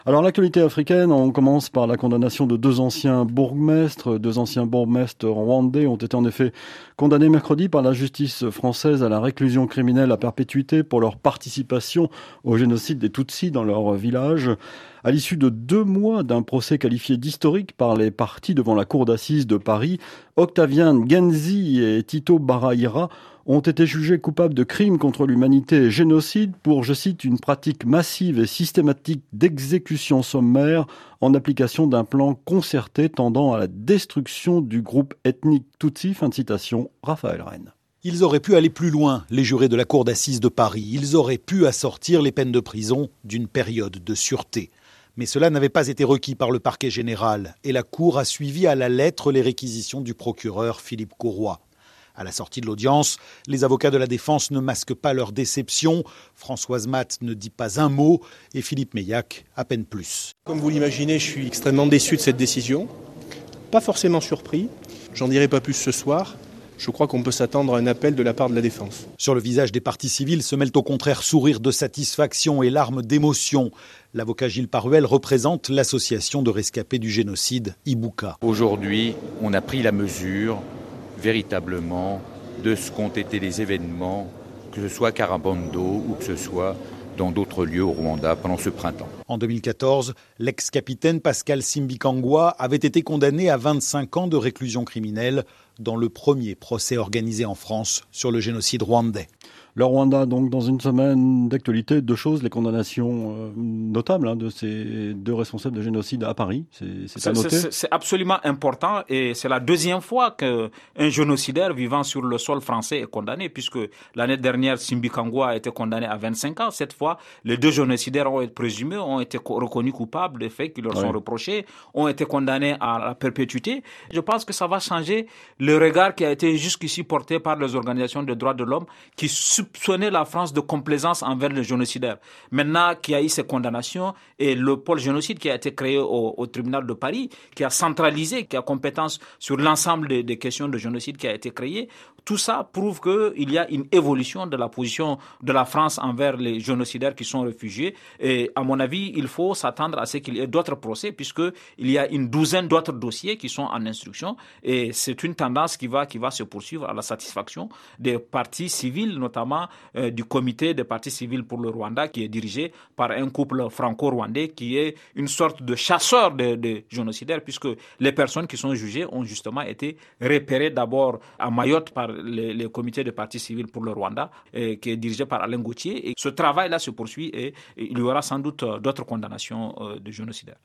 Alors l'actualité africaine, on commence par la condamnation de deux anciens bourgmestres. Deux anciens bourgmestres rwandais ont été en effet condamnés mercredi par la justice française à la réclusion criminelle à perpétuité pour leur participation au génocide des Tutsis dans leur village. À l'issue de 2 mois d'un procès qualifié d'historique par les parties devant la cour d'assises de Paris, Octavien Ngenzi et Tito Baraira ont été jugés coupables de crimes contre l'humanité et génocide pour, je cite, une pratique massive et systématique d'exécution sommaire en application d'un plan concerté tendant à la destruction du groupe ethnique Tutsi. Fin de citation, Raphaël Rennes. Ils auraient pu aller plus loin, les jurés de la cour d'assises de Paris. Ils auraient pu assortir les peines de prison d'une période de sûreté. Mais cela n'avait pas été requis par le parquet général et la cour a suivi à la lettre les réquisitions du procureur Philippe Courroy. À la sortie de l'audience, les avocats de la défense ne masquent pas leur déception. Françoise Matte ne dit pas un mot et Philippe Meillac à peine plus. Comme vous l'imaginez, je suis extrêmement déçu de cette décision. Pas forcément surpris. J'en dirai pas plus ce soir. Je crois qu'on peut s'attendre à un appel de la part de la défense. Sur le visage des parties civiles se mêlent au contraire sourire de satisfaction et larmes d'émotion. L'avocat Gilles Paruel représente l'association de rescapés du génocide Ibuka. Aujourd'hui, on a pris la mesure véritablement de ce qu'ont été les événements, que ce soit à Karabondo ou que ce soit dans d'autres lieux au Rwanda pendant ce printemps. En 2014, l'ex-capitaine Pascal Simbikangwa avait été condamné à 25 ans de réclusion criminelle dans le premier procès organisé en France sur le génocide rwandais. Le Rwanda, donc, dans une semaine d'actualité, 2 choses, les condamnations notables de ces 2 responsables de génocide à Paris, c'est à noter. C'est absolument important et c'est la 2e fois qu'un génocidaire vivant sur le sol français est condamné, puisque l'année dernière, Simbikangwa a été condamné à 25 ans. Cette fois, les 2 génocidaires ont été présumés, ont été reconnus coupables des faits qui leur sont reprochés, ont été condamnés à la perpétuité. Je pense que ça va changer le regard qui a été jusqu'ici porté par les organisations de droits de l'homme qui soupçonner la France de complaisance envers les génocidaires. Maintenant qu'il y a eu ces condamnations et le pôle génocide qui a été créé au tribunal de Paris, qui a centralisé, qui a compétence sur l'ensemble des questions de génocide qui a été créé, tout ça prouve qu'il y a une évolution de la position de la France envers les génocidaires qui sont réfugiés. Et à mon avis, il faut s'attendre à ce qu'il y ait d'autres procès, puisqu'il y a une douzaine d'autres dossiers qui sont en instruction. Et c'est une tendance qui va se poursuivre à la satisfaction des parties civiles, notamment du comité des parties civiles pour le Rwanda, qui est dirigé par un couple franco-rwandais qui est une sorte de chasseur de génocidaires, puisque les personnes qui sont jugées ont justement été repérées d'abord à Mayotte par les comités des parties civiles pour le Rwanda, qui est dirigé par Alain Gauthier. Et ce travail-là se poursuit et il y aura sans doute d'autres condamnations de génocidaires.